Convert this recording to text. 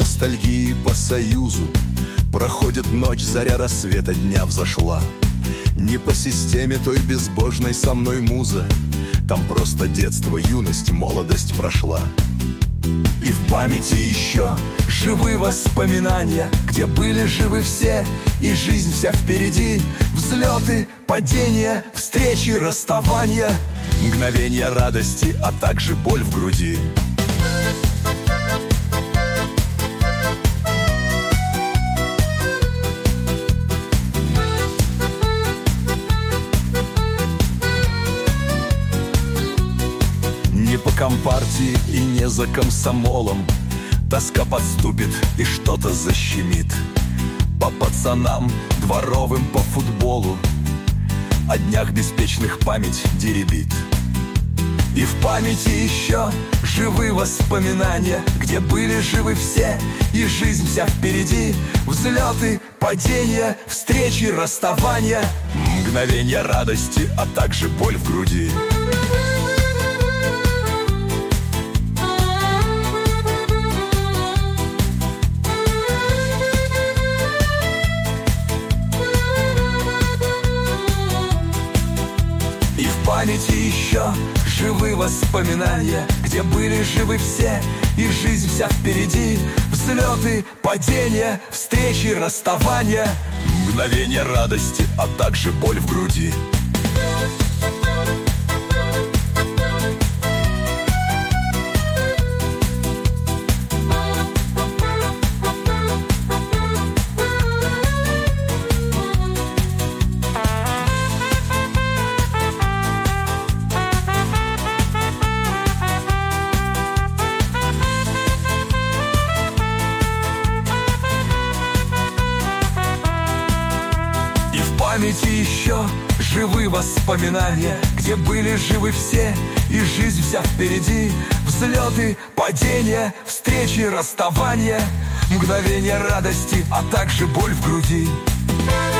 ностальгии по Союзу. Проходит ночь, заря рассвета дня взошла. Не по системе той безбожной со мной муза. Там просто детство, юность, молодость прошла. И в памяти еще живы воспоминания, где были живы все, и жизнь вся впереди. Взлеты, падения, встречи, расставания, мгновения радости, а также боль в груди. Не по компартии и не за комсомолом тоска подступит и что-то защемит. По пацанам, дворовым, по футболу о днях беспечных память деребит. И в памяти еще живы воспоминания, где были живы все, и жизнь вся впереди. Взлеты, падения, встречи, расставания, мгновения радости, а также боль в груди. В памяти еще живы воспоминания, где были живы все, и жизнь вся впереди. Взлеты, падения, встречи, расставания, мгновения радости, а также боль в груди. В памяти еще живы воспоминания, где были живы все, и жизнь вся впереди. Взлеты, падения, встречи, расставания, мгновения радости, а также боль в груди.